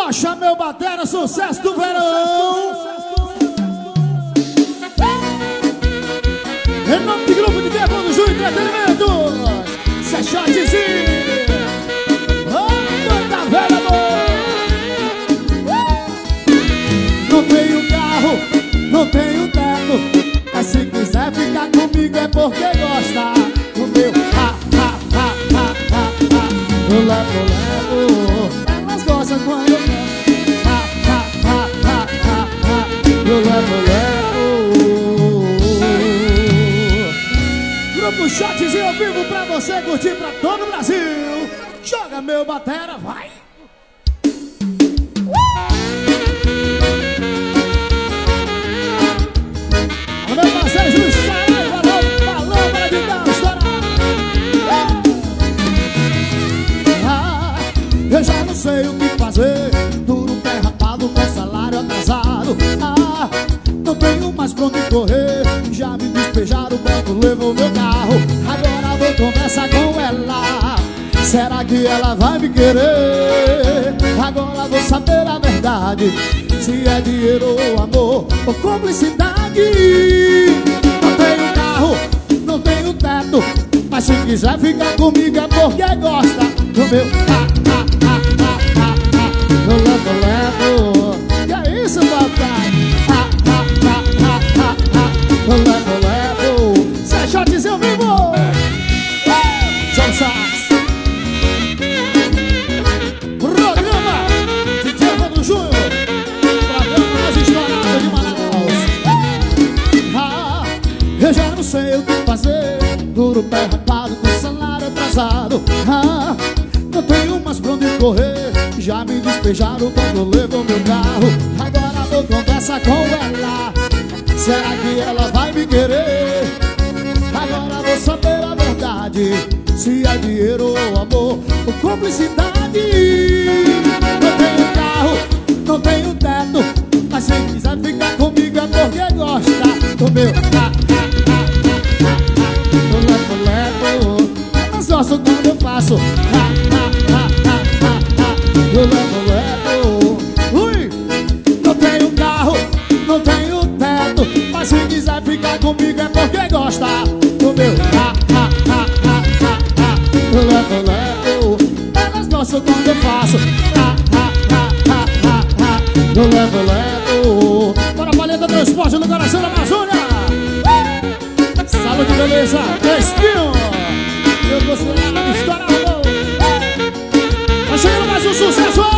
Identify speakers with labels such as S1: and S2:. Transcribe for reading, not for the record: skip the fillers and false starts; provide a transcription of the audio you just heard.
S1: Rocha, meu batera, sucesso do verão. Em nome do grupo de Tempo do Ju Entretenimento, Seixotezinho. Tá velho, amor. Não tenho carro, não tenho teto, mas se quiser ficar comigo é porque gosta. No meu eu levo, elas gostam quando eu quero. Eu levo. Grupo Shotzinho ao vivo pra você curtir pra todo o Brasil. Joga meu batera, vai. Meu parceiro Juiz Saraiva, falou para de dar estourar. Eu já não sei o que fazer, duro pé rapado com salário atrasado. Não tenho mais pra onde correr, já me despejaram, o banco levou meu carro. Agora vou conversar com ela, será que ela vai me querer? Agora vou saber a verdade, se é dinheiro ou amor ou cumplicidade. Não tenho carro, não tenho teto, mas se quiser ficar comigo é porque gosta do meu eu levo. Que é isso, papai? Eu levo. Seixotezinho vivo. João Sax. Programa de Tempo do Junho. Programa mais estourado de Manaus. Eu já não sei o que fazer, duro pé rapado com salário atrasado. Não tenho mais pra onde correr, já me despejaram quando levou meu carro. Agora vou conversar com ela, será que ela vai me querer? Agora vou saber a verdade, se é dinheiro ou amor ou cumplicidade. Não tenho carro, não tenho teto, mas se quiser ficar comigo é porque gosta do meu eu levo. Elas gostam quando eu faço eu levo. Ui! Não tenho carro, não tenho teto, mas se quiser ficar comigo é porque gosta do meu eu levo. Elas gostam quando eu faço eu levo. Bora palheta do esporte no coração da Amazônia. Saúde, beleza, Crespinho. Eu vou ser lá estourado. Tá chegando mais um sucesso.